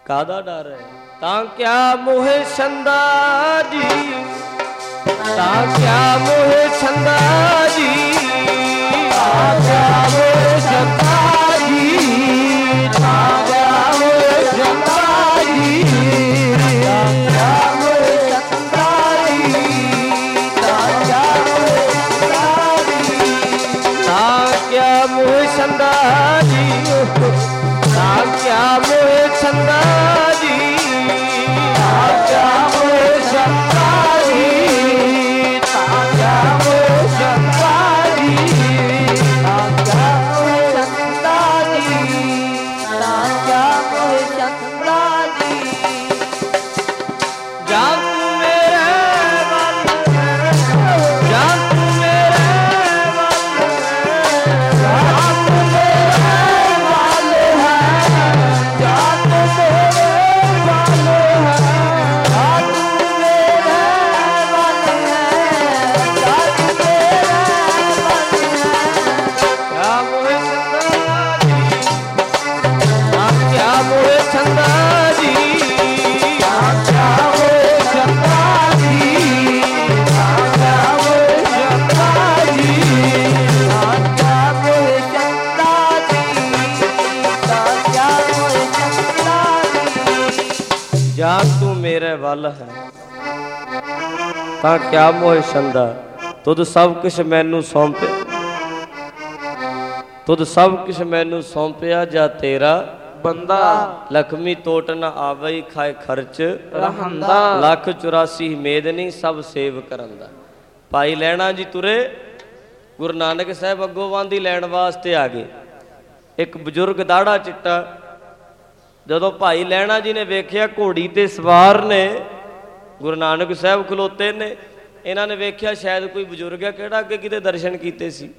ਕਾਹਦਾ ਡਰ ਹੈ? ਤਾਂ ਕਿਆ ਮੋਹ ਛੰਦਾ ਜੀ, ਤਾਂ ਕਿਆ ਮੋਹ ਛੰਦਾ ਜੀ, ਤਾਂ ਕਿਆ ਮੋਹ ਛੰਦਾ ਜੀ, ਤਾਂ ਕਿਆ ਮੋਹ ਛੰਦਾ ਜੀ, ਤਾਂ ਕਿਆ ਮੋਹ ਛੰਦਾ ਜੀ, ਤਾਂ ਕਿਆ ਮੋਹ ਛੰਦਾ ਜੀ, ਤਾਂ ਕਿਆ ਮੋਹ ਛੰਦਾ ਜੀ, ਤਾਂ ਕਿਆ ਮੋਹ ਛੰਦਾ ਜੀ, ਤਾਂ ਕਿਆ ਮੋਹ ਛੰਦਾ ਜੀ, ਤਾਂ ਕਿਆ ਮੋਹ ਛੰਦਾ ਜੀ, ਤਾਂ ਕਿਆ ਮੋਹ ਛੰਦਾ ਜੀ, ਤਾਂ ਕਿਆ ਮੋਹ ਛੰਦਾ ਜੀ। ਜਾਂ ਤੂੰ ਮੇਰੇ ਵੱਲ ਹੈ, ਜਾਂ ਤੂੰ ਮੇਰੇ ਵੱਲ ਹੈ, ਜਾਂ ਤੂੰ ਮੇਰੇ ਵੱਲ ਹੈ, ਜਾਂ ਤੂੰ ਮੇਰੇ ਵੱਲ ਹੈ, ਜਾਂ ਤੂੰ ਮੇਰੇ ਵੱਲ ਹੈ, ਜਾਂ ਤੂੰ ਮੇਰੇ ਵੱਲ ਹੈ। ਕਿਆ ਮੋਹ ਛੰਦਾ ਜੀ, ਤਾਂ ਕਿਆ ਮੋਹ ਛੰਦਾ ਜੀ, ਤਾਂ ਕਿਆ ਮੋਹ ਛੰਦਾ ਜੀ, ਤਾਂ ਕਿਆ ਮੋਹ ਛੰਦਾ ਜੀ, ਤਾਂ ਕਿਆ ਮੋਹ ਛੰਦਾ ਜੀ, ਤਾਂ ਕਿਆ ਮੋਹ ਛੰਦਾ ਜੀ। ਜਾਂ ਤੂੰ ਮੇਰੇ ਵੱਲ ਹੈ, ਤਾਂ ਕਿਆ ਮੋਹ ਛੰਦਾ। ਤੁਧ ਸਭ ਕੁਛ ਮੈਨੂੰ ਸੌਂਪਿਆ, ਤੁਧ ਸਭ ਕੁਛ ਮੈਨੂੰ ਸੌਂਪਿਆ ਜਾ ਤੇਰਾ ਬੰਦਾ ਲਖਮੀ ਟੋਟ ਨ ਆਵਈ ਖਾਏ ਖਰਚ ਰਹੰਦਾ। ਲੱਖ 84 ਮੇਦਨੀ ਸਭ ਸੇਵ ਕਰਨ ਦਾ। ਭਾਈ ਲਹਿਣਾ ਜੀ ਤੁਰੇ ਗੁਰੂ ਨਾਨਕ ਸਾਹਿਬ ਅੱਗੋਂ ਵਾਂਦੀ ਲੈਣ ਵਾਸਤੇ ਆ ਗਏ। ਇੱਕ ਬਜ਼ੁਰਗ ਦਾੜਾ ਚਿੱਟਾ, ਜਦੋਂ ਭਾਈ ਲਹਿਣਾ ਜੀ ਨੇ ਵੇਖਿਆ ਘੋੜੀ ਤੇ ਸਵਾਰ ਨੇ, ਗੁਰੂ ਨਾਨਕ ਸਾਹਿਬ ਖਲੋਤੇ ਨੇ, ਇਹਨਾਂ ਨੇ ਵੇਖਿਆ ਸ਼ਾਇਦ ਕੋਈ ਬਜ਼ੁਰਗ ਹੈ, ਕਿਹੜਾ ਅੱਗੇ ਕਿਤੇ ਦਰਸ਼ਨ ਕੀਤੇ ਸੀ,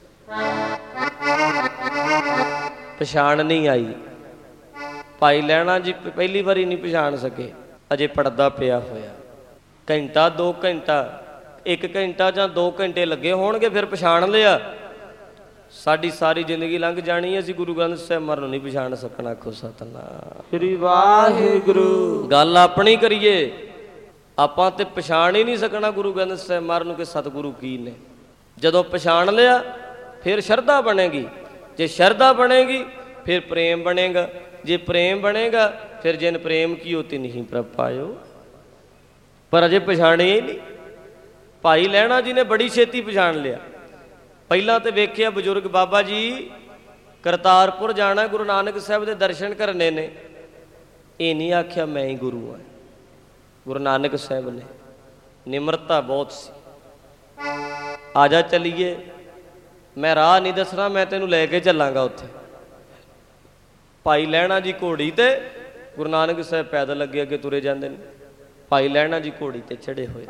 ਪਛਾਣ ਨਹੀਂ ਆਈ। ਭਾਈ ਲਹਿਣਾ ਜੀ ਪਹਿਲੀ ਵਾਰੀ ਨਹੀਂ ਪਛਾਣ ਸਕੇ, ਅਜੇ ਪੜਦਾ ਪਿਆ ਹੋਇਆ। ਘੰਟਾ 2 ਘੰਟਾ, 1 ਘੰਟਾ ਜਾਂ 2 ਘੰਟੇ ਲੱਗੇ ਹੋਣਗੇ, ਫਿਰ ਪਛਾਣ ਲਿਆ। ਸਾਡੀ ਸਾਰੀ ਜ਼ਿੰਦਗੀ ਲੰਘ ਜਾਣੀ, ਅਸੀਂ ਗੁਰੂ ਗ੍ਰੰਥ ਸਾਹਿਬ ਮਰ ਨੂੰ ਨਹੀਂ ਪਛਾਣ ਸਕਣਾ। ਆਖੋ ਸਤਿਨਾਮ ਸ੍ਰੀ ਵਾਹਿਗੁਰੂ। ਗੱਲ ਆਪਣੀ ਕਰੀਏ, ਆਪਾਂ ਤੇ ਪਛਾਣ ਹੀ ਨਹੀਂ ਸਕਣਾ ਗੁਰੂ ਗ੍ਰੰਥ ਸਾਹਿਬ ਮਰ ਨੂੰ ਕਿ ਸਤਿਗੁਰੂ ਕੀ ਨੇ। ਜਦੋਂ ਪਛਾਣ ਲਿਆ ਫਿਰ ਸ਼ਰਧਾ ਬਣੇਗੀ, ਜੇ ਸ਼ਰਧਾ ਬਣੇਗੀ ਫਿਰ ਪ੍ਰੇਮ ਬਣੇਗਾ, ਜੇ ਪ੍ਰੇਮ ਬਣੇਗਾ ਫਿਰ ਜਿਨ ਪ੍ਰੇਮ ਕੀਓ ਤਿਨਹੀ ਪ੍ਰਭ ਪਾਇਓ। ਪਰ ਅਜੇ ਪਛਾਣਿਆ ਹੀ ਨਹੀਂ। ਭਾਈ ਲਹਿਣਾ ਜੀ ਨੇ ਬੜੀ ਛੇਤੀ ਪਛਾਣ ਲਿਆ। ਪਹਿਲਾਂ ਤੇ ਵੇਖਿਆ ਬਜ਼ੁਰਗ ਬਾਬਾ ਜੀ ਕਰਤਾਰਪੁਰ ਜਾਣਾ, ਗੁਰੂ ਨਾਨਕ ਸਾਹਿਬ ਦੇ ਦਰਸ਼ਨ ਕਰਨੇ ਨੇ। ਇਹ ਨਹੀਂ ਆਖਿਆ ਮੈਂ ਹੀ ਗੁਰੂ ਹਾਂ। ਗੁਰੂ ਨਾਨਕ ਸਾਹਿਬ ਨੇ ਨਿਮਰਤਾ ਬਹੁਤ ਸੀ। ਆ ਜਾ ਚੱਲੀਏ, ਮੈਂ ਰਾਹ ਨਹੀਂ ਦੱਸਣਾ, ਮੈਂ ਤੈਨੂੰ ਲੈ ਕੇ ਚੱਲਾਂਗਾ ਉੱਥੇ। ਭਾਈ ਲਹਿਣਾ ਜੀ ਘੋੜੀ ਤੇ, ਗੁਰੂ ਨਾਨਕ ਸਾਹਿਬ ਪੈਦਲ ਅੱਗੇ ਅੱਗੇ ਤੁਰੇ ਜਾਂਦੇ ਨੇ। ਭਾਈ ਲਹਿਣਾ ਜੀ ਘੋੜੀ ਤੇ ਚੜੇ ਹੋਏ,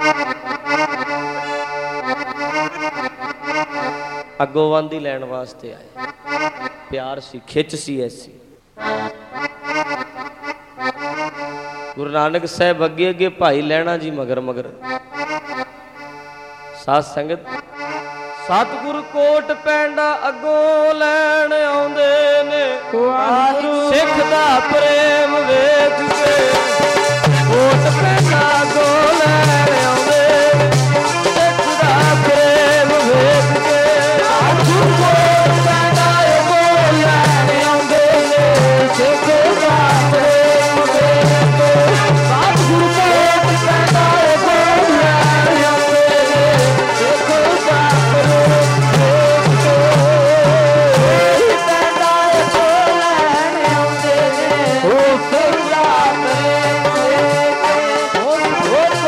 ਅੱਗੋਂ ਵਾਂਦੀ ਲੈਣ ਵਾਸਤੇ ਆਏ। ਪਿਆਰ ਸੀ, ਖਿੱਚ ਸੀ ਐਸੀ। ਗੁਰੂ ਨਾਨਕ ਸਾਹਿਬ ਅੱਗੇ ਅੱਗੇ, ਭਾਈ ਲਹਿਣਾ ਜੀ ਮਗਰ ਮਗਰ। ਸਾਧ ਸੰਗਤ, ਸਤਿਗੁਰ ਕੋਟ ਪੈਂਡਾ ਅੱਗੋਂ ਲੈਣ ਆਉਂਦੇ ਨੇ। ਸਿੱਖ ਦਾ ਪ੍ਰੇਮ ਵੇਖ ਕੇ ਕੋਟ ਪੈਂਡਾ ਅੱਗੋਂ ਲੈਣ ਆਉਂਦੇ ਨੇ। ਸਿੱਖ ਦਾ ਪ੍ਰੇਮ ਵੇਖ ਕੇ ਸਤਿਗੁਰ ਕੋਟ ਪੈਂਡਾ ਅੱਗੋਂ ਲੈਣ ਆਉਂਦੇ ਨੇ। ਸਿੱਖ ਦਾ ਪ੍ਰੇਮ ਵੇਖ ਕੇ ਸਤਿਗੁਰ ਕੋਟ ਪੈਂਡਾ ਅੱਗੋਂ ਲੈਣ ਆਉਂਦੇ ਨੇ। ਸਿੱਖ ਦਾ Oh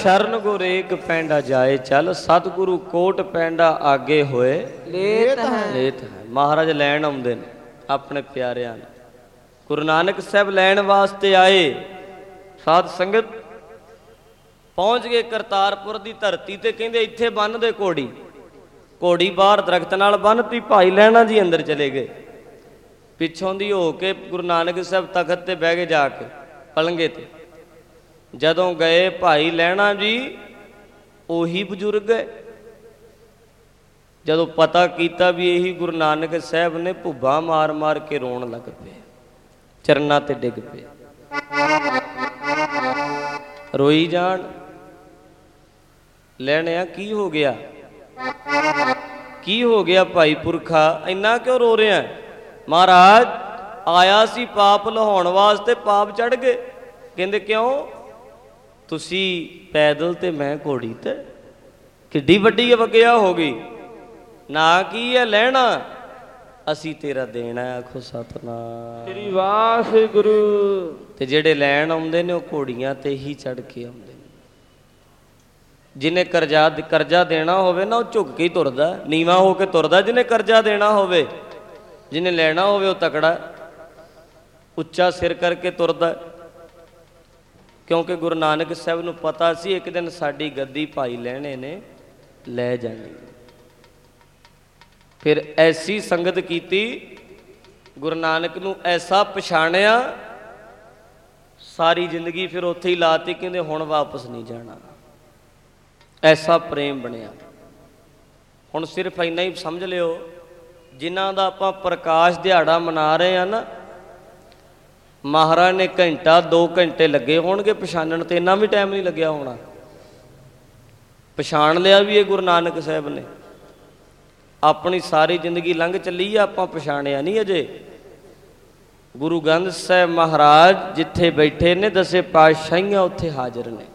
ਸ਼ਰਨ ਗੁਰ ਏਕ ਪੈਂਡਾ ਜਾਏ ਚੱਲ, ਸਤਿਗੁਰੂ ਕੋਟ ਪੈਂਡਾ ਆਗੇ ਹੋਏ ਲੇਤ ਹੈ। ਲੇਤ ਹੈ। ਮਹਾਰਾਜ ਲੈਣ ਆਉਂਦੇ ਨੇ ਆਪਣੇ ਪਿਆਰਿਆਂ ਨੂੰ। ਗੁਰੂ ਨਾਨਕ ਸਾਹਿਬ ਲੈਣ ਵਾਸਤੇ ਆਏ। ਸਾਧ ਸੰਗਤ ਪਹੁੰਚ ਗਏ ਕਰਤਾਰਪੁਰ ਦੀ ਧਰਤੀ ਤੇ। ਕਹਿੰਦੇ ਇੱਥੇ ਬੰਨ੍ਹ ਦੇ ਘੋੜੀ। ਘੋੜੀ ਬਾਹਰ ਦਰਖਤ ਨਾਲ ਬੰਨ੍ਹਤੀ। ਭਾਈ ਲਹਿਣਾ ਜੀ ਅੰਦਰ ਚਲੇ ਗਏ। ਪਿੱਛੋਂ ਦੀ ਹੋ ਕੇ ਗੁਰੂ ਨਾਨਕ ਸਾਹਿਬ ਤਖਤ ਤੇ ਬਹਿ ਗਏ ਜਾ ਕੇ ਪਲੰਗੇ ਤੇ। ਜਦੋਂ ਗਏ ਭਾਈ ਲਹਿਣਾ ਜੀ ਉਹੀ ਬਜ਼ੁਰਗ ਹੈ। ਜਦੋਂ ਪਤਾ ਕੀਤਾ ਵੀ ਇਹੀ ਗੁਰੂ ਨਾਨਕ ਸਾਹਿਬ ਨੇ, ਭੁੱਬਾ ਮਾਰ ਮਾਰ ਕੇ ਰੋਣ ਲੱਗ ਪਏ, ਚਰਨਾਂ ਤੇ ਡਿੱਗ ਪਏ, ਰੋਈ ਜਾਣ। ਲੈਣਿਆ ਕੀ ਹੋ ਗਿਆ, ਕੀ ਹੋ ਗਿਆ ਭਾਈ ਪੁਰਖਾ, ਇੰਨਾ ਕਿਉਂ ਰੋ ਰਿਹਾ? ਮਹਾਰਾਜ ਆਇਆ ਸੀ ਪਾਪ ਲਹਾਉਣ ਵਾਸਤੇ, ਪਾਪ ਚੜ੍ਹ ਗਏ। ਕਹਿੰਦੇ ਕਿਉਂ? ਤੁਸੀਂ ਪੈਦਲ ਤੇ ਮੈਂ ਘੋੜੀ ਤੇ। ਕਿੱਡੀ ਵੱਡੀ ਅਵਗਿਆ ਹੋ ਗਈ। ਨਾ ਕੀ ਹੈ ਲੈਣਾ, ਅਸੀਂ ਤੇਰਾ ਦੇਣਾ। ਆਖੋ ਸਤਿਨਾਮ ਸ੍ਰੀ ਵਾਹਿਗੁਰੂ। ਤੇ ਜਿਹੜੇ ਲੈਣ ਆਉਂਦੇ ਨੇ ਉਹ ਘੋੜੀਆਂ ਤੇ ਹੀ ਚੜ੍ਹ ਕੇ ਆਉਂਦੇ ਨੇ। ਜਿਹਨੇ ਕਰਜ਼ਾ ਦੇਣਾ ਹੋਵੇ ਨਾ ਉਹ ਝੁੱਕ ਕੇ ਹੀ ਤੁਰਦਾ, ਨੀਵਾਂ ਹੋ ਕੇ ਤੁਰਦਾ। ਜਿਹਨੇ ਕਰਜ਼ਾ ਦੇਣਾ ਹੋਵੇ, ਜਿਹਨੇ ਲੈਣਾ ਹੋਵੇ ਉਹ ਤਕੜਾ ਉੱਚਾ ਸਿਰ ਕਰਕੇ ਤੁਰਦਾ। ਕਿਉਂਕਿ ਗੁਰੂ ਨਾਨਕ ਸਾਹਿਬ ਨੂੰ ਪਤਾ ਸੀ ਇੱਕ ਦਿਨ ਸਾਡੀ ਗੱਦੀ ਭਾਈ ਲਹਿਣੇ ਨੇ ਲੈ ਜਾਣੀ। ਫਿਰ ਐਸੀ ਸੰਗਤ ਕੀਤੀ, ਗੁਰੂ ਨਾਨਕ ਨੂੰ ਐਸਾ ਪਛਾਣਿਆ, ਸਾਰੀ ਜ਼ਿੰਦਗੀ ਫਿਰ ਉੱਥੇ ਹੀ ਲਾਤੀ। ਕਹਿੰਦੇ ਹੁਣ ਵਾਪਸ ਨਹੀਂ ਜਾਣਾ। ਐਸਾ ਪ੍ਰੇਮ ਬਣਿਆ। ਹੁਣ ਸਿਰਫ ਇੰਨਾ ਹੀ ਸਮਝ ਲਿਓ, ਜਿਨ੍ਹਾਂ ਦਾ ਆਪਾਂ ਪ੍ਰਕਾਸ਼ ਦਿਹਾੜਾ ਮਨਾ ਰਹੇ ਹਾਂ ਨਾ, ਮਹਾਰਾਜ ਨੇ ਘੰਟਾ 2 ਘੰਟੇ ਲੱਗੇ ਹੋਣਗੇ ਪਛਾਣਨ ਤੇ, ਇੰਨਾ ਵੀ ਟਾਈਮ ਨਹੀਂ ਲੱਗਿਆ ਹੋਣਾ। ਪਛਾਣ ਲਿਆ ਵੀ ਇਹ ਗੁਰੂ ਨਾਨਕ ਸਾਹਿਬ ਨੇ। ਆਪਣੀ ਸਾਰੀ ਜ਼ਿੰਦਗੀ ਲੰਘ ਚੱਲੀ ਆ, ਆਪਾਂ ਪਛਾਣਿਆ ਨਹੀਂ ਅਜੇ। ਗੁਰੂ ਗ੍ਰੰਥ ਸਾਹਿਬ ਮਹਾਰਾਜ ਜਿੱਥੇ ਬੈਠੇ ਨੇ, ਦਸੇ ਪਾਤਸ਼ਾਹੀਆਂ ਉੱਥੇ ਹਾਜ਼ਰ ਨੇ।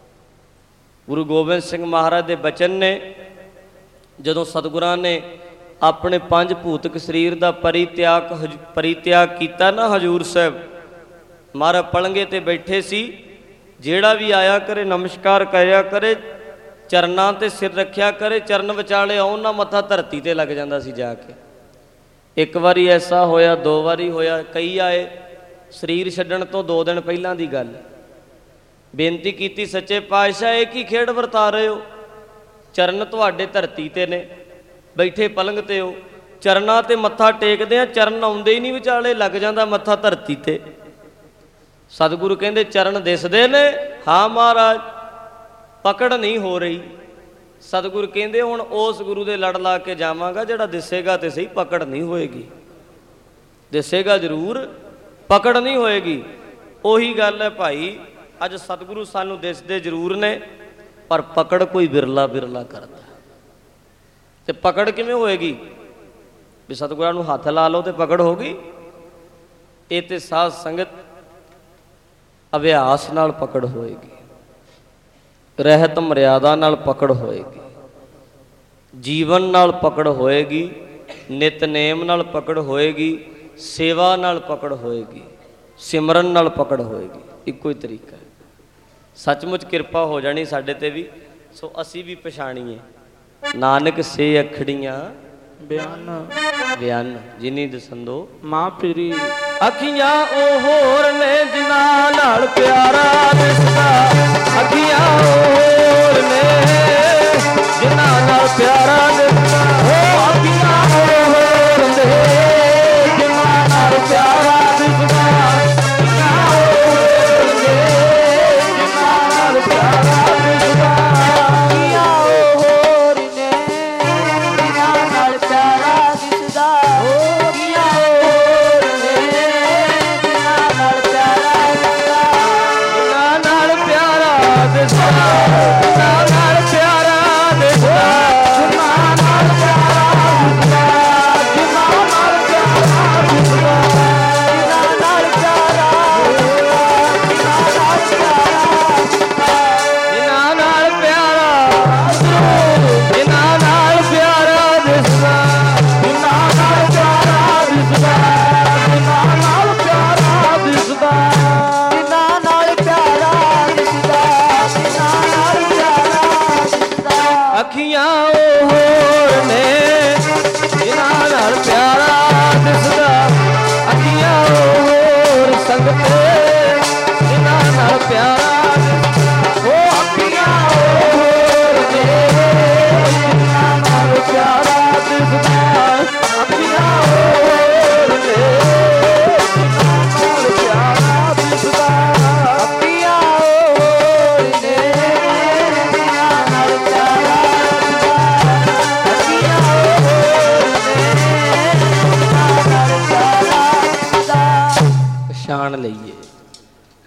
ਗੁਰੂ ਗੋਬਿੰਦ ਸਿੰਘ ਮਹਾਰਾਜ ਦੇ ਬਚਨ ਨੇ, ਜਦੋਂ ਸਤਿਗੁਰਾਂ ਨੇ ਆਪਣੇ 5 ਭੂਤਕ ਸਰੀਰ ਦਾ ਪਰਿਤਿਆਗ ਕੀਤਾ ਨਾ, ਹਜ਼ੂਰ ਸਾਹਿਬ ਮਹਾਰਾਜ ਪਲੰਗੇ ਤੇ ਬੈਠੇ ਸੀ। ਜਿਹੜਾ ਵੀ ਆਇਆ ਕਰੇ ਨਮਸਕਾਰ ਕਰਿਆ ਕਰੇ, ਚਰਨਾਂ ਤੇ ਸਿਰ ਰੱਖਿਆ ਕਰੇ, ਚਰਨ ਵਿਚਾਲੇ ਆਉਣ ਨਾ ਮੱਥਾ ਧਰਤੀ ਤੇ ਲੱਗ ਜਾਂਦਾ ਸੀ ਜਾ ਕੇ। ਇੱਕ ਵਾਰੀ ਐਸਾ ਹੋਇਆ, 2 ਵਾਰੀ ਹੋਇਆ, ਕਈ ਆਏ ਸਰੀਰ ਛੱਡਣ ਤੋਂ 2 ਦਿਨ ਪਹਿਲਾਂ ਦੀ ਗੱਲ। ਬੇਨਤੀ ਕੀਤੀ, ਸੱਚੇ ਪਾਤਸ਼ਾਹ ਇਹ ਕੀ ਖੇਡ ਵਰਤਾ ਰਹੇ ਹੋ? ਚਰਨ ਤੁਹਾਡੇ ਧਰਤੀ ਤੇ ਨੇ, ਬੈਠੇ ਪਲੰਗ ਤੇ ਹੋ, ਚਰਨਾਂ ਤੇ ਮੱਥਾ ਟੇਕਦੇ ਆ, ਚਰਨ ਆਉਂਦੇ ਹੀ ਨਹੀਂ ਵਿਚਾਲੇ, ਲੱਗ ਜਾਂਦਾ ਮੱਥਾ ਧਰਤੀ ਤੇ। ਸਤਿਗੁਰੂ ਕਹਿੰਦੇ ਚਰਨ ਦਿਸਦੇ ਨੇ? ਹਾਂ ਮਹਾਰਾਜ, ਪਕੜ ਨਹੀਂ ਹੋ ਰਹੀ। ਸਤਿਗੁਰੂ ਕਹਿੰਦੇ ਹੁਣ ਉਸ ਗੁਰੂ ਦੇ ਲੜ ਲਾ ਕੇ ਜਾਵਾਂਗਾ ਜਿਹੜਾ ਦਿਸੇਗਾ ਤੇ ਸਹੀ, ਪਕੜ ਨਹੀਂ ਹੋਏਗੀ। ਦਿਸੇਗਾ ਜ਼ਰੂਰ, ਪਕੜ ਨਹੀਂ ਹੋਏਗੀ। ਉਹੀ ਗੱਲ ਹੈ ਭਾਈ, ਅੱਜ ਸਤਿਗੁਰੂ ਸਾਨੂੰ ਦਿਸਦੇ ਜ਼ਰੂਰ ਨੇ, ਪਰ ਪਕੜ ਕੋਈ ਬਿਰਲਾ ਬਿਰਲਾ ਕਰਦਾ। ਤੇ ਪਕੜ ਕਿਵੇਂ ਹੋਏਗੀ? ਵੀ ਸਤਿਗੁਰਾਂ ਨੂੰ ਹੱਥ ਲਾ ਲਓ ਤੇ ਪਕੜ ਹੋ ਗਈ? ਇਹ ਤੇ ਸਾਧ ਸੰਗਤ ਅਭਿਆਸ ਨਾਲ ਪਕੜ ਹੋਏਗੀ, ਰਹਿਤ ਮਰਿਆਦਾ ਨਾਲ ਪਕੜ ਹੋਏਗੀ, ਜੀਵਨ ਨਾਲ ਪਕੜ ਹੋਏਗੀ, ਨਿਤਨੇਮ ਨਾਲ ਪਕੜ ਹੋਏਗੀ, ਸੇਵਾ ਨਾਲ ਪਕੜ ਹੋਏਗੀ, ਸਿਮਰਨ ਨਾਲ ਪਕੜ ਹੋਏਗੀ। ਇੱਕੋ ਹੀ ਤਰੀਕਾ ਹੈ। ਸੱਚਮੁੱਚ ਕਿਰਪਾ ਹੋ ਜਾਣੀ ਸਾਡੇ ਤੇ ਵੀ। ਸੋ ਅਸੀਂ ਵੀ ਪਛਾਣੀਏ, ਨਾਨਕ ਸੇ ਅਖੜੀਆਂ ਬਿਆਨ ਬਿਆਨ ਜਿਨੀ ਦਸੰਦੋ ਮਾਂ ਪੀਰੀ। ਅੱਖੀਆਂ ਉਹ ਹੋਰ ਨੇ ਜਿਨ੍ਹਾਂ ਨਾਲ ਪਿਆਰਾ ਦਿਸਦਾ, ਅੱਖੀਆਂ ਉਹ ਹੋਰ ਨੇ ਜਿਨ੍ਹਾਂ ਨਾਲ ਪਿਆਰਾ ਦਿਸਦਾ, ਉਹ ਅੱਖੀਆਂ ਉਹ ਹੋਰ ਨੇ ਜਿਨ੍ਹਾਂ ਨਾਲ ਪਿਆਰਾ ਦਿਸਦਾ, ਅੱਖੀਆਂ ਉਹ ਹੋਰ ਨੇ ਜਿਨ੍ਹਾਂ ਨਾਲ ਪਿਆਰਾ ਦਿਸਦਾ, ਅੱਖੀਆਂ ਉਹ ਹੋਰ ਨੇ ਜਿਨ੍ਹਾਂ ਨਾਲ ਪਿਆਰਾ ਦਿਸਦਾ, ਉਹ ਅੱਖੀਆਂ ਹੋਰ ਨੇ ਜਿਨ੍ਹਾਂ ਨਾਲ ਪਿਆਰਾ ਦਿਸਦਾ,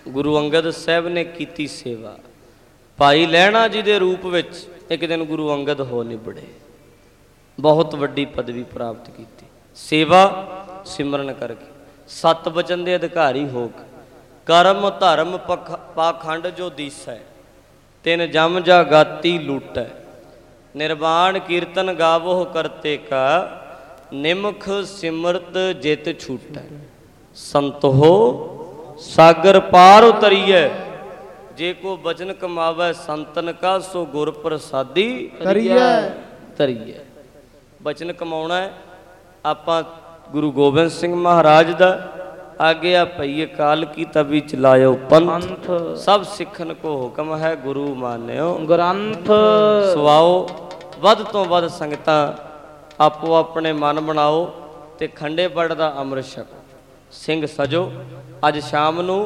ਗੁਰੂ ਅੰਗਦ ਸਾਹਿਬ ਨੇ ਕੀਤੀ ਸੇਵਾ। ਭਾਈ ਲਹਿਣਾ ਜੀ ਦੇ ਰੂਪ ਵਿੱਚ ਇੱਕ ਦਿਨ ਗੁਰੂ ਅੰਗਦ ਹੋ ਨਿਬੜੇ, ਬਹੁਤ ਵੱਡੀ ਪਦਵੀ ਪ੍ਰਾਪਤ ਕੀਤੀ ਸੇਵਾ ਸਿਮਰਨ ਕਰਕੇ। ਸਤ ਬਚਨ ਦੇ ਅਧਿਕਾਰੀ ਹੋ ਕੇ ਕਰਮ ਧਰਮ ਪਾਖੰਡ ਜੋ ਦੀਸੈ, ਤਿਨ ਜਮ ਜਾ ਗਾਤੀ ਲੂਟੈ, ਨਿਰਵਾਣ ਕੀਰਤਨ ਗਾਵੋ ਕਰਤੇ ਕਾ, ਨਿਮਖ ਸਿਮਰਤ ਜਿਤ ਛੂਟੈ, ਸੰਤੋ ਸਾਗਰ ਪਾਰ ਉਤਰੀਐ, ਜੇ ਕੋ ਬਚਨ ਕਮਾਵੈ ਸੰਤਨ ਕਾ, ਸੋ ਗੁਰ ਪ੍ਰਸਾਦੀ ਤਰੀਐ। ਬਚਨ ਕਮਾਉਣਾ ਹੈ ਆਪਾਂ ਗੁਰੂ ਗੋਬਿੰਦ ਸਿੰਘ ਮਹਾਰਾਜ ਦਾ, ਆਗਿਆ ਪਈ ਅਕਾਲ ਕੀ ਤਬੀ ਚਲਾਇਓ ਪੰਥ, ਸਭ ਸਿੱਖਣ ਕੋ ਹੁਕਮ ਹੈ ਗੁਰੂ ਮਾਨਿਓ ਗ੍ਰੰਥ। ਸਵਾਓ ਵੱਧ ਤੋਂ ਵੱਧ ਸੰਗਤਾਂ ਆਪੋ ਆਪਣੇ ਮਨ ਬਣਾਓ ਤੇ ਖੰਡੇ ਬੜ ਦਾ ਅੰਮ੍ਰਿਤ ਛਕੋ। ਸਿੰਘ ਸਜੋ। ਅੱਜ ਸ਼ਾਮ ਨੂੰ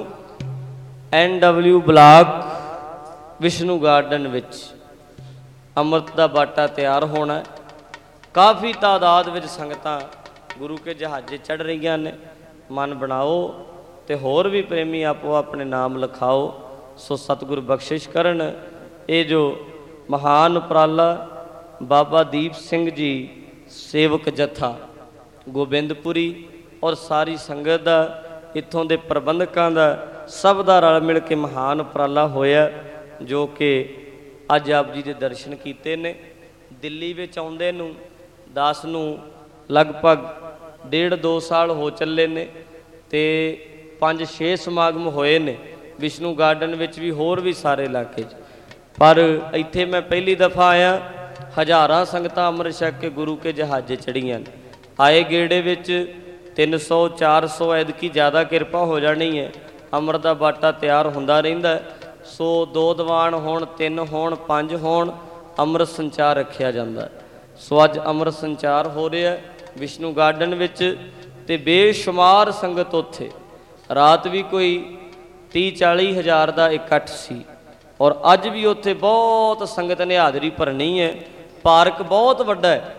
NW ਬਲਾਕ ਵਿਸ਼ਨੂੰ ਗਾਰਡਨ ਵਿੱਚ ਅੰਮ੍ਰਿਤ ਦਾ ਬਾਟਾ ਤਿਆਰ ਹੋਣਾ। ਕਾਫੀ ਤਾਦਾਦ ਵਿੱਚ ਸੰਗਤਾਂ ਗੁਰੂ ਕੇ ਜਹਾਜ਼ੇ ਚੜ੍ਹ ਰਹੀਆਂ ਨੇ। ਮਨ ਬਣਾਓ ਤੇ ਹੋਰ ਵੀ ਪ੍ਰੇਮੀ ਆਪੋ ਆਪਣੇ ਨਾਮ ਲਿਖਾਓ। ਸੋ ਸਤਿਗੁਰ ਬਖਸ਼ਿਸ਼ ਕਰਨ। ਇਹ ਜੋ ਮਹਾਨ ਉਪਰਾਲਾ ਬਾਬਾ ਦੀਪ ਸਿੰਘ ਜੀ ਸੇਵਕ ਜਥਾ ਗੋਬਿੰਦਪੁਰੀ ਔਰ ਸਾਰੀ ਸੰਗਤ ਦਾ, ਇੱਥੋਂ ਦੇ ਪ੍ਰਬੰਧਕਾਂ ਦਾ, ਸਭ ਦਾ ਰਲ ਮਿਲ ਕੇ ਮਹਾਨ ਉਪਰਾਲਾ ਹੋਇਆ, ਜੋ ਕਿ ਅੱਜ ਆਪ ਜੀ ਦੇ ਦਰਸ਼ਨ ਕੀਤੇ ਨੇ। ਦਿੱਲੀ ਵਿੱਚ ਆਉਂਦੇ ਨੂੰ 10 ਨੂੰ ਲਗਭਗ 1.5-2 ਸਾਲ ਹੋ ਚੱਲੇ ਨੇ ਤੇ 5-6 ਸਮਾਗਮ ਹੋਏ ਨੇ ਵਿਸ਼ਨੂੰ ਗਾਰਡਨ ਵਿੱਚ ਵੀ, ਹੋਰ ਵੀ ਸਾਰੇ ਇਲਾਕੇ 'ਚ। ਪਰ ਇੱਥੇ ਮੈਂ ਪਹਿਲੀ ਦਫਾ ਆਇਆ, ਹਜ਼ਾਰਾਂ ਸੰਗਤਾਂ ਅੰਮ੍ਰਿਤ ਛਕ ਕੇ ਗੁਰੂ ਕੇ ਜਹਾਜ਼ੇ ਚੜ੍ਹੀਆਂ ਨੇ। ਆਏ ਗੇੜੇ ਵਿੱਚ 300-400 ਐਦਕੀ ਜ਼ਿਆਦਾ ਕਿਰਪਾ ਹੋ ਜਾਣੀ ਹੈ। ਅੰਮ੍ਰਿਤ ਦਾ ਬਾਟਾ ਤਿਆਰ ਹੁੰਦਾ ਰਹਿੰਦਾ। ਸੋ 2 ਦੀਵਾਨ ਹੋਣ, 3 ਹੋਣ, 5 ਹੋਣ, ਅੰਮ੍ਰਿਤ ਸੰਚਾਰ ਰੱਖਿਆ ਜਾਂਦਾ। ਸੋ ਅੱਜ ਅੰਮ੍ਰਿਤ ਸੰਚਾਰ ਹੋ ਰਿਹਾ ਵਿਸ਼ਨੂੰ ਗਾਰਡਨ ਵਿੱਚ ਤੇ ਬੇਸ਼ੁਮਾਰ ਸੰਗਤ ਉੱਥੇ। ਰਾਤ ਵੀ ਕੋਈ 30-40 ਹਜ਼ਾਰ ਦਾ ਇਕੱਠ ਸੀ ਔਰ ਅੱਜ ਵੀ ਉੱਥੇ ਬਹੁਤ ਸੰਗਤ ਨੇ ਹਾਜ਼ਰੀ ਭਰਨੀ ਹੈ। ਪਾਰਕ ਬਹੁਤ ਵੱਡਾ ਹੈ,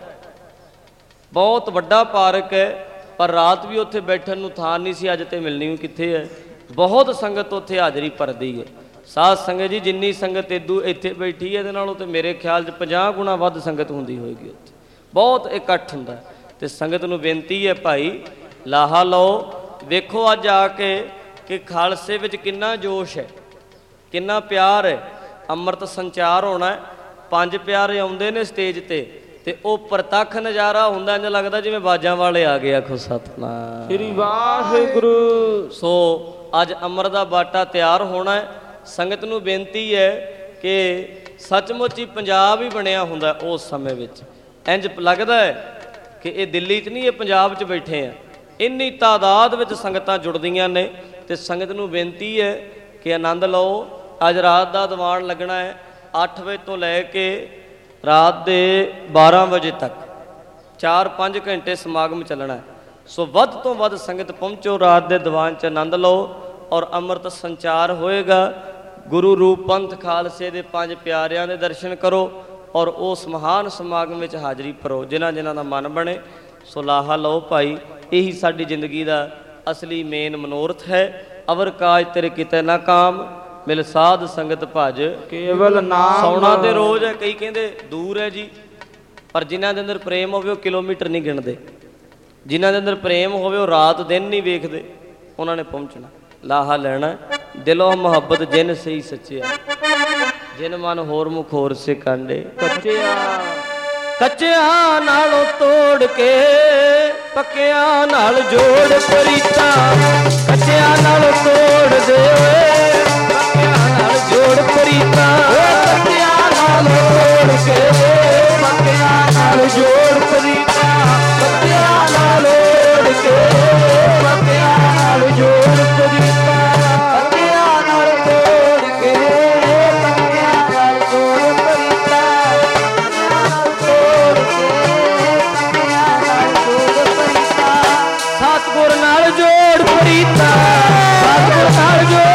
ਬਹੁਤ ਵੱਡਾ ਪਾਰਕ ਹੈ, ਪਰ ਰਾਤ ਵੀ ਉੱਥੇ ਬੈਠਣ ਨੂੰ ਥਾਂ ਨਹੀਂ ਸੀ। ਅੱਜ ਤੇ ਮਿਲਣੀ ਕਿੱਥੇ ਹੈ। ਬਹੁਤ ਸੰਗਤ ਉੱਥੇ ਹਾਜ਼ਰੀ ਭਰਦੀ ਹੈ। ਸਾਧ ਸੰਗਤ ਜੀ, ਜਿੰਨੀ ਸੰਗਤ ਇੱਥੇ ਬੈਠੀ ਹੈ ਇਹਦੇ ਨਾਲੋਂ ਤੇ ਮੇਰੇ ਖਿਆਲ 'ਚ 50 ਗੁਣਾ ਵੱਧ ਸੰਗਤ ਹੁੰਦੀ ਹੋਏਗੀ ਉੱਥੇ। ਬਹੁਤ ਇਕੱਠ ਹੁੰਦਾ ਤੇ ਸੰਗਤ ਨੂੰ ਬੇਨਤੀ ਹੈ ਭਾਈ ਲਾਹਾ ਲਓ। ਵੇਖੋ ਅੱਜ ਆ ਕੇ ਕਿ ਖਾਲਸੇ ਵਿੱਚ ਕਿੰਨਾ ਜੋਸ਼ ਹੈ, ਕਿੰਨਾ ਪਿਆਰ ਹੈ। ਅੰਮ੍ਰਿਤ ਸੰਚਾਰ ਹੋਣਾ, 5 ਪਿਆਰੇ ਆਉਂਦੇ ਨੇ ਸਟੇਜ ਤੇ ਉਹ ਪ੍ਰਤੱਖ ਨਜ਼ਾਰਾ ਹੁੰਦਾ, ਇੰਝ ਲੱਗਦਾ ਜਿਵੇਂ ਬਾਜਾਂ ਵਾਲੇ ਆ ਗਏ। ਆਖੋ ਸਤਿਨਾਮ ਸ੍ਰੀ ਵਾਹਿਗੁਰੂ। ਸੋ ਅੱਜ ਅੰਮ੍ਰਿਤ ਦਾ ਬਾਟਾ ਤਿਆਰ ਹੋਣਾ ਹੈ। ਸੰਗਤ ਨੂੰ ਬੇਨਤੀ ਹੈ ਕਿ ਸੱਚਮੁੱਚ ਹੀ ਪੰਜਾਬ ਹੀ ਬਣਿਆ ਹੁੰਦਾ ਉਸ ਸਮੇਂ ਵਿੱਚ। ਇੰਝ ਲੱਗਦਾ ਹੈ ਕਿ ਇਹ ਦਿੱਲੀ 'ਚ ਨਹੀਂ, ਇਹ ਪੰਜਾਬ 'ਚ ਬੈਠੇ ਆ। ਇੰਨੀ ਤਾਦਾਦ ਵਿੱਚ ਸੰਗਤਾਂ ਜੁੜਦੀਆਂ ਨੇ ਤੇ ਸੰਗਤ ਨੂੰ ਬੇਨਤੀ ਹੈ ਕਿ ਆਨੰਦ ਲਓ। ਅੱਜ ਰਾਤ ਦਾ ਦੀਵਾਨ ਲੱਗਣਾ ਹੈ 8 ਵਜੇ ਤੋਂ ਲੈ ਕੇ ਰਾਤ ਦੇ 12 ਵਜੇ ਤੱਕ, 4-5 ਘੰਟੇ ਸਮਾਗਮ ਚੱਲਣਾ ਹੈ। ਸੋ ਵੱਧ ਤੋਂ ਵੱਧ ਸੰਗਤ ਪਹੁੰਚੋ, ਰਾਤ ਦੇ ਦੀਵਾਨ 'ਚ ਆਨੰਦ ਲਓ ਔਰ ਅੰਮ੍ਰਿਤ ਸੰਚਾਰ ਹੋਏਗਾ। ਗੁਰੂ ਰੂਪ ਪੰਥ ਖਾਲਸੇ ਦੇ 5 ਪਿਆਰਿਆਂ ਦੇ ਦਰਸ਼ਨ ਕਰੋ ਔਰ ਉਸ ਮਹਾਨ ਸਮਾਗਮ ਵਿੱਚ ਹਾਜ਼ਰੀ ਭਰੋ, ਜਿਨ੍ਹਾਂ ਜਿਨ੍ਹਾਂ ਦਾ ਮਨ ਬਣੇ। ਸੋ ਲਾਹਾ ਲਓ ਭਾਈ। ਇਹੀ ਸਾਡੀ ਜ਼ਿੰਦਗੀ ਦਾ ਅਸਲੀ ਮੇਨ ਮਨੋਰਥ ਹੈ। ਅਵਰ ਕਾਜ ਤੇਰੇ ਕਿਤੇ ਨਾ ਕਾਮ, ਮਿਲ ਸਾਧ ਸੰਗਤ ਭਜ ਕੇਵਲ ਨਾਮ। ਸੌਣਾ ਤੇ ਰੋਜ਼ ਹੈ, ਕਈ ਕਹਿੰਦੇ ਦੂਰ ਹੈ ਜੀ, ਪਰ ਜਿਨ੍ਹਾਂ ਦੇ ਅੰਦਰ ਪ੍ਰੇਮ ਹੋਵੇ ਉਹ ਕਿਲੋਮੀਟਰ ਨਹੀਂ ਗਿਣਦੇ। ਜਿਨ੍ਹਾਂ ਦੇ ਅੰਦਰ ਪ੍ਰੇਮ ਹੋਵੇ ਉਹ ਰਾਤ ਦਿਨ ਨਹੀਂ ਵੇਖਦੇ, ਉਹਨਾਂ ਨੇ ਪਹੁੰਚਣਾ। ਲਾਹਾ ਲੈਣਾ ਦਿਲੋਂ ਮੁਹੱਬਤ ਜਿਨ ਸਹੀ ਸੱਚਿਆ, ਜਿਨ ਮਨ ਹੋਰ ਮੁਖ ਹੋਰ ਸੇ ਕਾਂਡੇ। ਕੱਚਿਆਂ ਨਾਲੋਂ ਤੋੜ ਕੇ ਪੱਕਿਆਂ ਨਾਲ ਜੋੜ ਪ੍ਰੀਤਾ, ਕੱਚਿਆਂ ਨਾਲ ਤੋੜ ਦੇ ਪੱਕਿਆਂ ਨਾਲ ਜੋੜ ਪ੍ਰੀਤਾ, ਕੱਚਿਆਂ ਨਾਲ ਤੋੜ ਕੇ ਪੱਕਿਆਂ ਨਾਲ ਜੋੜ ਪ੍ਰੀਤਾ, ਕੱਚਿਆਂ ਨਾਲ ਤੋੜ ਕੇ ਪੱਕਿਆਂ ਨਾਲ ਜੋੜ ਪ੍ਰੀਤਾ, ਕੱਚਿਆਂ ਨਾਲ ਤੋੜ ਕੇ ਪੱਕਿਆਂ ਨਾਲ ਜੋੜ ਪ੍ਰੀਤਾ, ਸਤਿਗੁਰ ਨਾਲ ਜੋੜ ਪ੍ਰੀਤਾ, ਸਤਿਗੁਰ ਨਾਲ ਜੋੜ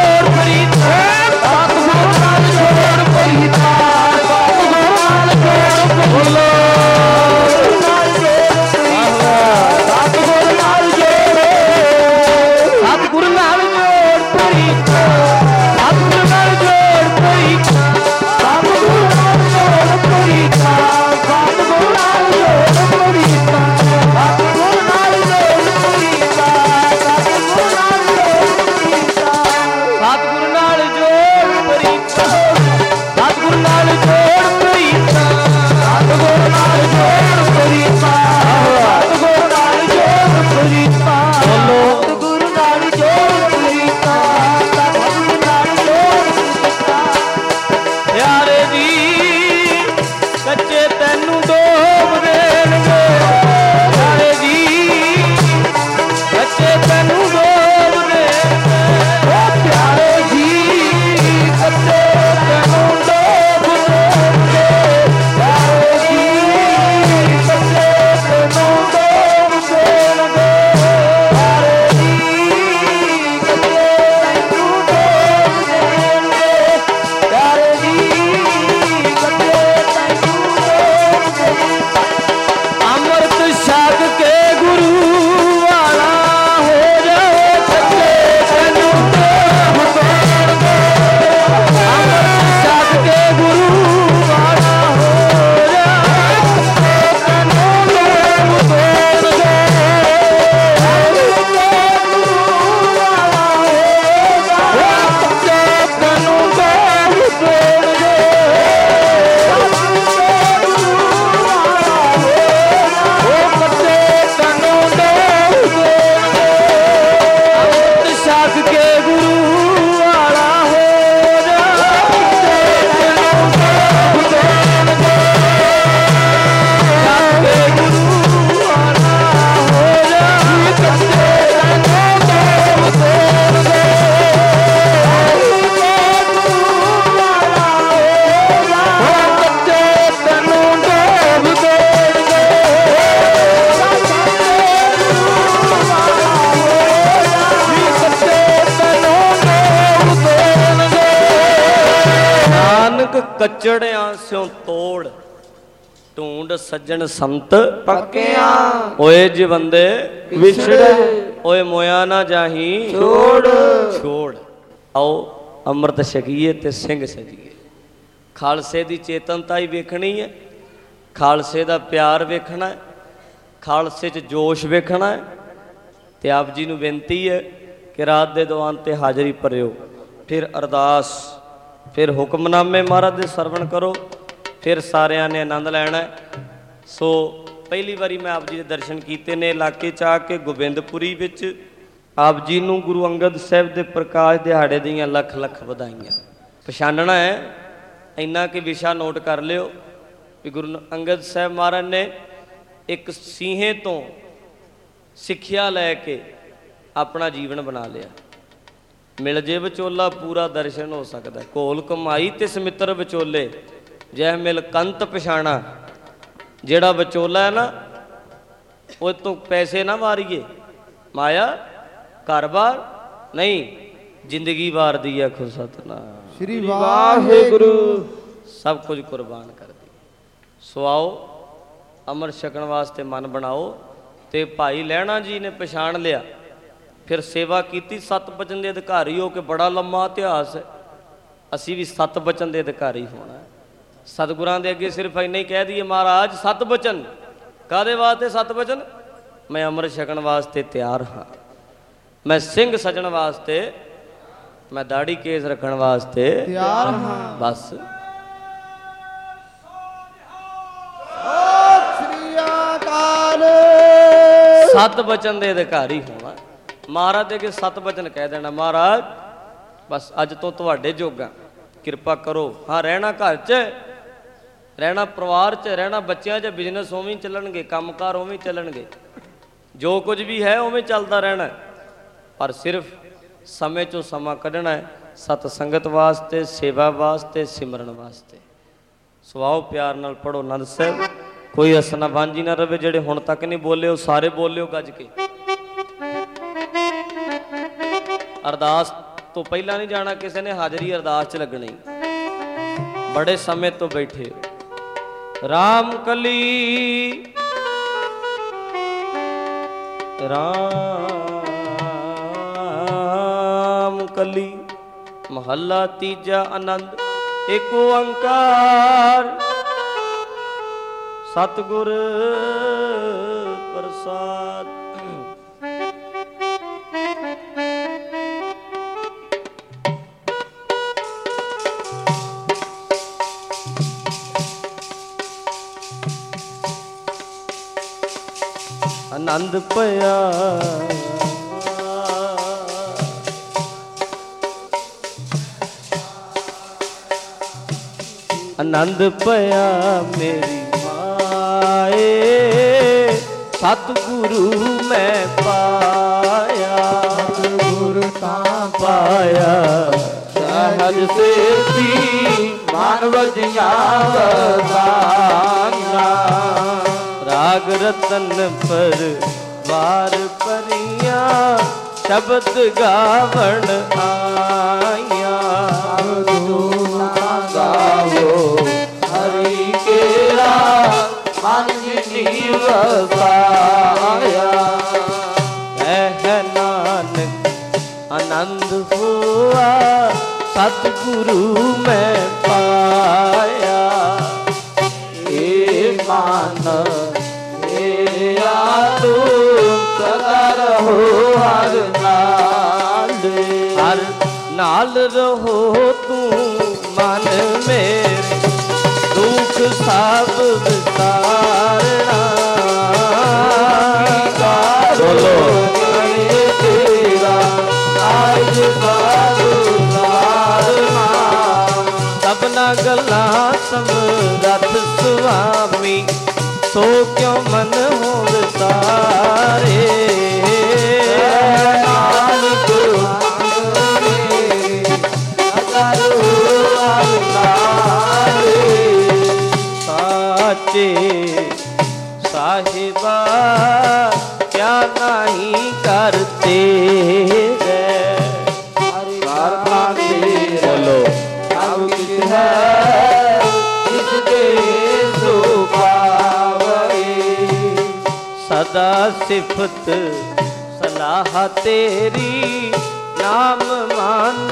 कचड़ियां स्यों तोड़, ढूंढ सज्जन संत पक्कियां ओए जी बंदे विछड़े ओए मोया ना जाही छोड़। छोड़। आओ अमृत छकीए ते सिंह सजीए। खालसे दी चेतनता ही वेखनी है, खालसे दा प्यार वेखना है, खालसे च जोश वेखना है। ते आप जी नूं बेनती है कि रात दे दौरान ते हाज़री भरियो, फिर अरदास, फिर हुक्मनामे महाराज दे सरवण करो, फिर सारिਆਂ ने आनंद लैना है। सो पहली बारी मैं आप जी के दर्शन किए ने इलाके च आके गोबिंदपुरी विच आप जी नूं गुरु अंगद साहिब के प्रकाश दिहाड़े दियां लख लख वधाइयां। पछाणना है इन्ना कि विशा नोट कर लियो कि गुरु अंगद साहिब महाराज ने एक सीहे तो सिक्ख्या लैके अपना जीवन बना लिया। मिल जे विचोला पूरा दर्शन हो सकता है। घोल कमाई ते समित्र विचोले जै मिल कंत पछाणा। जेड़ा विचोला है ना वो तो पैसे ना वारिए, माया घर बार नहीं, जिंदगी वार दी है खुद सतनाम श्री वाहिगुरु। सब कुछ कुर्बान कर दी। सो आओ अमर छकण वास्ते मन बनाओ। तो भाई लहणा जी ने पछाण लिया, फिर सेवा की। सत बचन के अधिकारी हो के बड़ा लंबा इतिहास है। असी भी सत बचन के अधिकारी होना है। सतगुरां दे अगे सिर्फ इन्ना ही कह दिए महाराज सत बचन कादे वास्ते? सत बचन मैं अमृत छकण वास्ते तैयार हाँ, मैं सिंह सजण वास्ते, मैं दाढ़ी केस रखण वास्ते तैयार हाँ। बस सत बचन के अधिकारी होना। महाराज दे अगे सत बचन कह देना, महाराज बस अज तो तुहाडे जोगा, किरपा करो। हाँ रहना घर च, रहना परिवार च, रहना बच्चों च, बिजनेस उवें चलणगे, कामकार उवें चलणगे, जो कुछ भी है उवें चलता रहना। पर सिर्फ समय चो समा कढ़ना है सत संगत वास्ते, सेवा वास्ते, सिमरन वास्ते। सो आओ प्यार नाल पढ़ो आनंद साहिब। कोई असना वांझी ना रवे। जेड़े हुण तक नहीं बोले सारे बोलियो गज के। अरदास तो पहला नहीं जाना किसी ने, हाजरी अरदास च लगनी। बड़े समय तो बैठे राम कली राम कली महला तीजा आनंद एक ओंकार सतगुर प्रसाद। आनंद पया आनंद पया मेरी माए, सतगुरु मैं पाया, सतगुरु ता पाया सहज सेती मानवजिया वसाना। राग रतन पर वार परिया, शब्द गावण आया। गावो हरि केरा मन जिनी वसाया। कह नानक आनंद हुआ, सतगुरु मैं पाया। ए मान तू सदा रहो हर नाल, हर नाल रहो तू मन मेरे, दुख सब विसारना। बोलो तेरा आज सबना गला समरथ स्वामी, सो क्यों मन हो विसारे। साचे साहिबा क्या नहीं करते गए। बोलो सब कुछ है ਸਦਾ ਸਿਫਤ ਸਲਾਹ ਤੇਰੀ, ਨਾਮ ਮਨ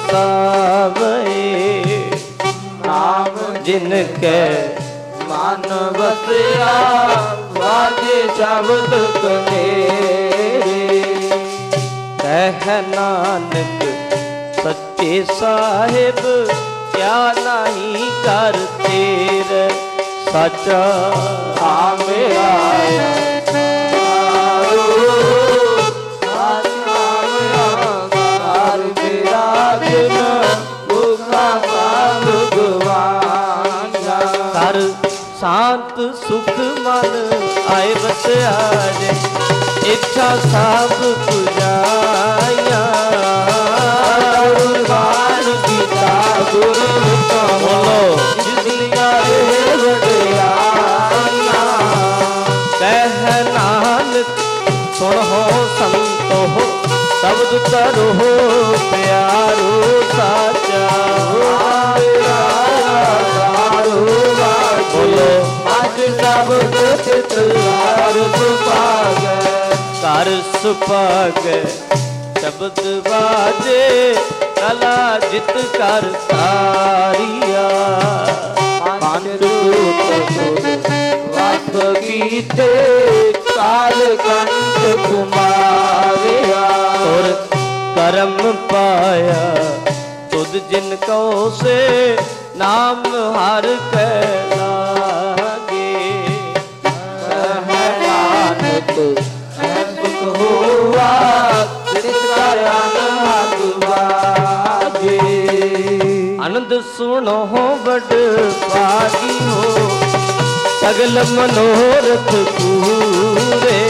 ਵਸਾਵੇ। ਨਾਮ ਜਿਨ ਕੈ ਮਨ ਵਸਿਆ, ਵਾਜੇ ਸ਼ਬਦ ਕਨੇਰੇ। ਕਹਿ ਨਾਨਕ ਸੱਚੇ ਸਾਹਿਬ, ਕਿਆ ਨਹੀਂ ਕਰ ਤੇਰੇ ਸਾਚਾ। ਆਵੇ ਆਇਆ ਹਰ ਵਿਰਾਜਨ, ਭੁਖਾ ਭਗਵਾਨ। ਕਰ ਸ਼ਾਂਤ ਸੁਖ ਮਨ ਆਏ ਬਸਿਆਰੇ, ਇੱਛਾ ਸਭ ਪੁਜਾਈਆਂ। ਗੁਰਬਾਣ ਕੀਤਾ ਗੁਰ ਬੋਲੋ ਜਿਸਲੀਆਂ ਰੇ ਵਡਿਆਈਆਂ। ਕਹਿ ਨਾਨਕ ਸੁਣੋ ਸੰਤੋ, ਸ਼ਬਦ ਤਰੋ ਪਿਆਰੋ ਸਾਚਾ। ਬੋਲੋ ਅੱਜ ਸ਼ਬਦ ਚਿਤਵਾਰ ਸੁਭਾਗੈ। ਘਰ ਸੁਭਾਗੈ ਸ਼ਬਦ ਬਾਜੇ, ਕਲਾ ਜਿਤ ਕਰ ਸਾਰੀਆ। ਪੰਜ ਰੂਪ ਵਸ ਕੀਤੇ, ਕਾਲ ਕੰਠ ਕੁਮਾਰਿਆ। ਤੁਰ ਕਰਮ ਪਾਇਆ ਤੁਧ ਜਿਨ ਕਉ ਸੇ, ਨਾਮ ਹਰ ਕੈ ਲਾਗੇ। ਕਹਿ ਨਾਨਕ ਸੁਖ ਹੋਆ, ਤਿਸ ਕਰ ਅਨਹਦ ਵਾਜੇ। ਆਨੰਦ ਸੁਣੋ ਵਡ ਭਾਗੀ ਹੋ, ਸਗਲ ਮਨੋਰਥ ਪੂਰੇ।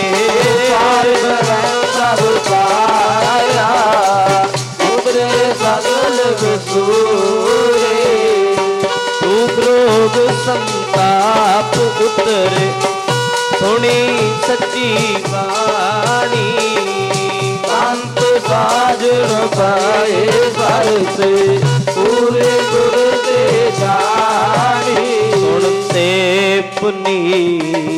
ਸਭ ਪਾਇਆ, ਉਬਰੇ ਸਗਲ ਵਸੂਰੇ। ਦੁਖ ਰੋਗ ਸੰਤਾਪ ਉਤਰੇ, ਸੁਣੀ ਸੱਚੀ ਬਾਣੀ। ਅੰਤ ਸਾਜਣ ਪਾਏ ਸਰਸੇ, ਪੂਰੇ ਗੁਰ ਤੇ ਜਾਣੀ। ਸੁਣਤੇ ਪੁਨੀਤ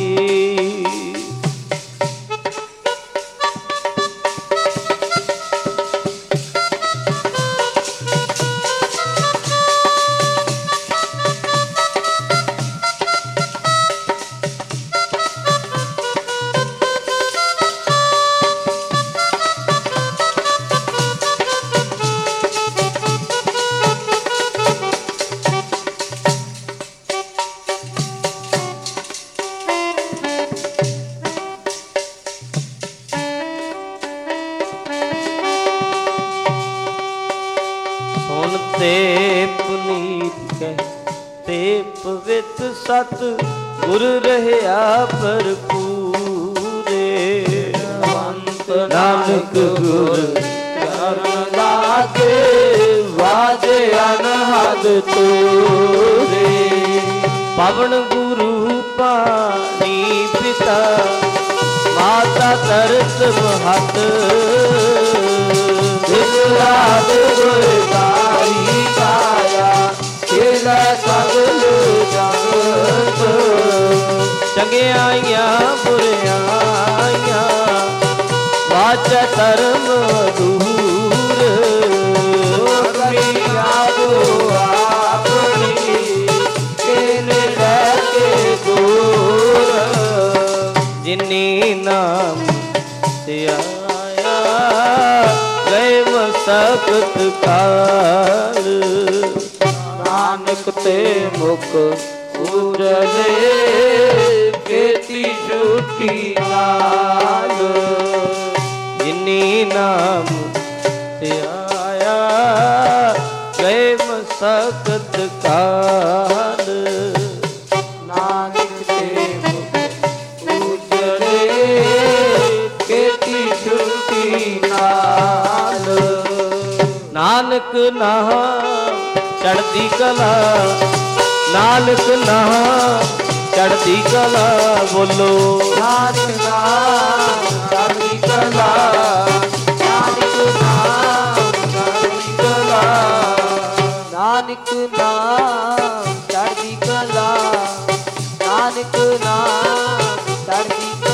ਤੇ ਪੁਨੀਤ ਕਹਿ ਤੇ ਪਵਿੱਤ ਸਤ ਗੁਰ ਰਹਿਆ ਭਰਪੂਰੇ। ਨਾਨਕ ਗੁਰ ਚਰਨ ਲਾਗੇ, ਵਾਜੇ ਅਨਹਦ ਤੂਰੇ। ਪਵਨ ਗੁਰੂ ਪਾਣੀ ਪਿਤਾ, ਮਾਤਾ ਤਰਸ ਮਹਤ। ਦਿਲ ਰਾਤ ਗੁਰਦਾਰੀ ਪਾਇਆ, ਤੇਰਾ ਸਗਲ ਜਗਤ। ਚੰਗਿਆਈਆਂ ਬੁਰਿਆਈਆਂ, ਵਾਚਾ ਧਰਮ ਦੂਰ। ਅਗਨੀ ਆਗੋ ਆਪਣੀ, ਕਿਨੇ ਲੈ ਕੇ ਦੂਰ। ਜਿਨੀ ਨਾਮ ਤੇ ਆਇਆ, ਗਏ ਮਸਕਤ ਕਾਲ। ਨਾਨਕ ਤੇ ਮੁਖ ਉਜਲੇ, ਕੀਤੀ ਛੁੱਟੀ ਨਾਲ। ਜਿਨੀ ਨਾਮ ਤੇ ਆਇਆ, ਗਏ ਮਸਕਤ ਕਾਲ। ਨਾਨਕ ਤੇ ਮੁਖ ਉਜਲੇ, ਕੀਤੀ ਛੁੱਟੀ ਨਾਲ। ਨਾਨਕ ਨਾਮ ਚੜ੍ਹਦੀ ਕਲਾ, ਨਾਨਕ ਨਾਮ ਚੜ੍ਹਦੀ ਕਲਾ। ਬੋਲੋ ਨਾਨਕ ਨਾਮ ਚੜ੍ਹਦੀ ਕਲਾ, ਨਾਨਕ ਨਾਮ ਚੜ੍ਹਦੀ ਕਲਾ। ਨਾਨਕ ਨਾਮ ਚੜ੍ਹਦੀ ਕਲਾ, ਨਾਨਕ ਨਾਮ ਚੜ੍ਹਦੀ ਕਲਾ।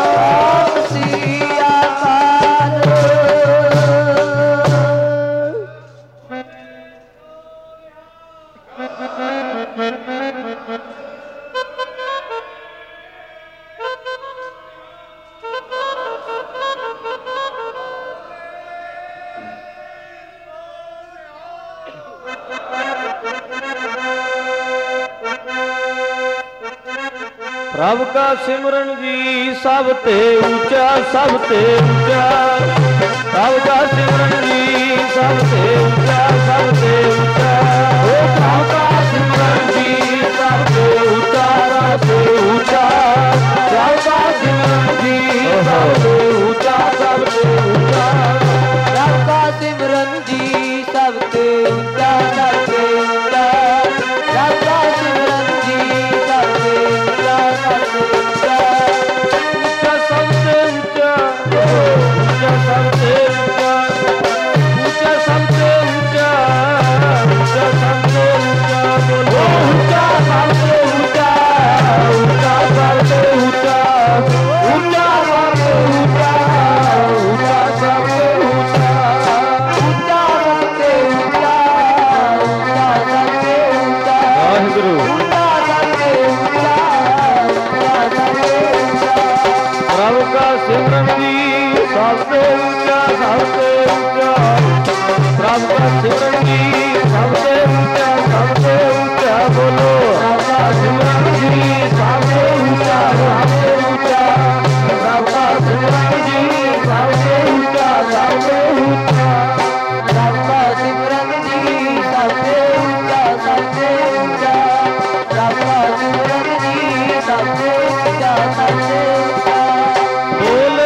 ਪ੍ਰਭ ਕਾ ਸਿਮਰਨ ਜੀ ਸਭ ਤੇ ਉੱਚਾ, ਸਭ ਤੇ ਉੱਚਾ। ਪ੍ਰਭ ਕਾ ਸਿਮਰਨ ਜੀ ਸਭ ਤੇ ਉੱਚਾ, ਸਭ ਤੇ ਉੱਚਾ। ਓ ਪ੍ਰਭ ਕਾ ਸਿਮਰਨ ਜੀ ਸਭ ਤੇ ਉੱਚਾ, ਸਭ ਤੇ ਉੱਚਾ। ਪ੍ਰਭ ਕਾ ਸਿਮਰਨ ਜੀ ਸਭ ਤੇ ਉੱਚਾ, ਸਭ ਤੇ ਉੱਚਾ। ਪ੍ਰਭ ਕਾ ਸਿਮਰਨ ਜੀ ਸਭ ਤੇ ਉੱਚਾ, ਸਭ ਤੇ ਉੱਚਾ। ਪ੍ਰਭ ਕਾ ਸਿਮਰਨ ਜੀ ਸਭ ਤੇ ਉੱਚਾ, ਸਭ ਤੇ ਉੱਚਾ। ਉੱਚਾ ਸਭ ਤੇ ਉੱਚਾ, ਉੱਚਾ ਸਭ ਤੇ ਉੱਚਾ। ਉੱਚਾ ਸਭ ਤੇ ਉੱਚਾ, ਉੱਚਾ ਸਭ ਤੇ ਉੱਚਾ। ਬੋਲੋ ਉੱਚਾ ਸਭ ਤੇ ਉੱਚਾ, ਉੱਚਾ ਸਭ ਤੇ ਉੱਚਾ। ਉੱਚਾ ਸਭ ਤੇ ਉੱਚਾ, ਉੱਚਾ ਸਭ ਤੇ ਉੱਚਾ। ਉੱਚਾ ਸਭ ਤੇ ਉੱਚਾ, ਉੱਚਾ ਸਭ ਤੇ ਉੱਚਾ। ਵਾਹਿਗੁਰੂ। ਉੱਚਾ ਸਭ ਤੇ ਉੱਚਾ, ਉੱਚਾ ਸਭ ਤੇ ਉੱਚਾ। ਪ੍ਰਭ ਕਾ ਸਿਮਰਨ ਜੀ ਸਭ ਤੇ ਉੱਚਾ, ਸਭ ਤੇ ਉੱਚਾ। ਪ੍ਰਭ ਕਾ ਸਿਮਰਨ ਜੀ ਸਭ ਤੇ ਉੱਚਾ, ਸਭ ਤੇ ਉੱਚਾ। ਬੋਲੋ ਪ੍ਰਭ ਕਾ ਸਿਮਰਨ ਜੀ ਸਭ ਤੇ ਉੱਚਾ, ਸਭ ਤੇ ਉੱਚਾ। ਪ੍ਰਭ ਕਾ ਸਿਮਰਨ ਜੀ ਸਭ ਤੇ ਉੱਚਾ, ਸਭ ਤੇ ਉੱਚਾ। ਪ੍ਰਭ ਕਾ ਸਿਮਰਨ ਜੀ ਸਭ ਤੇ ਉੱਚਾ, ਸਭ ਤੇ ਉੱਚਾ। ਪ੍ਰਭ ਕਾ ਸਿਮਰਨ ਜੀ ਸਭ ਤੇ ਉੱਚਾ, ਸਭ ਤੇ ਉੱਚਾ। ਬੋਲੇ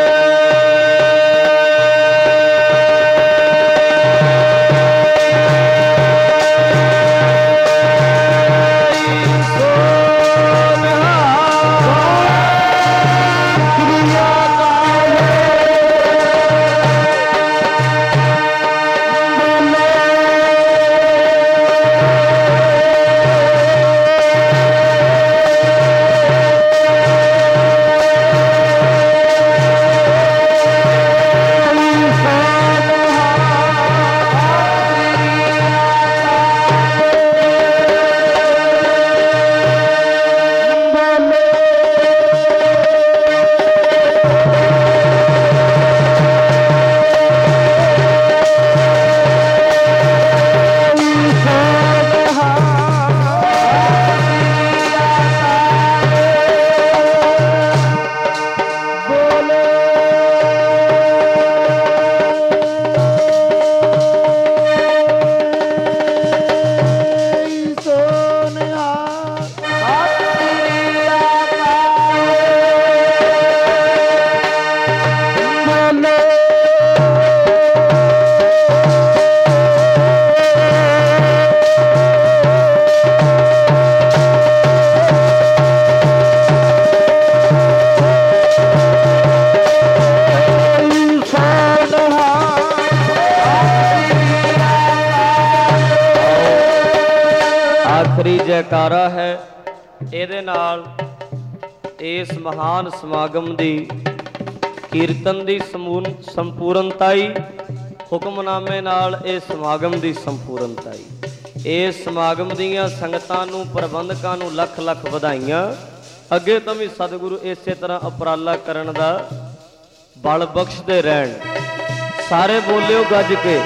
ਆਖਰੀ ਜੈਕਾਰਾ ਹੈ। ਇਹਦੇ ਨਾਲ ਇਸ ਮਹਾਨ ਸਮਾਗਮ ਦੀ ਕੀਰਤਨ ਦੀ ਸੰਪੂਰਨਤਾਈ, ਹੁਕਮਨਾਮੇ ਨਾਲ ਇਹ ਸਮਾਗਮ ਦੀ ਸੰਪੂਰਨਤਾਈ। ਇਸ ਸਮਾਗਮ ਦੀਆਂ ਸੰਗਤਾਂ ਨੂੰ, ਪ੍ਰਬੰਧਕਾਂ ਨੂੰ ਲੱਖ ਲੱਖ ਵਧਾਈਆਂ। ਅੱਗੇ ਤੋਂ ਵੀ ਸਤਿਗੁਰੂ ਇਸੇ ਤਰ੍ਹਾਂ ਉਪਰਾਲਾ ਕਰਨ ਦਾ ਬਲ ਬਖਸ਼ਦੇ ਰਹਿਣ। ਸਾਰੇ ਬੋਲਿਓ ਗੱਜ ਕੇ।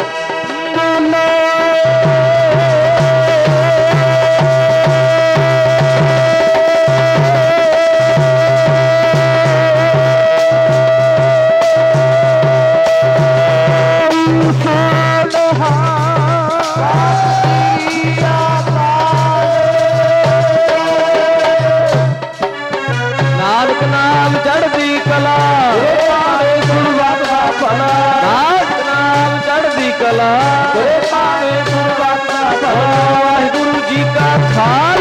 ਨਾਨਕ ਨਾਮ ਚੜ੍ਹਦੀ ਕਲਾ, ਭਾਵੇਂ ਗੁਰਬਤ ਦਾ ਭਲਾ। ਨਾਨਕ ਨਾਮ ਚੜ੍ਹਦੀ ਕਲਾ, ਭਾਵੇਂ ਗੁਰਬਤ ਦਾ ਭਲਾ। ਵਾਹਿਗੁਰੂ ਜੀ ਕਾ ਖਾਲਸਾ।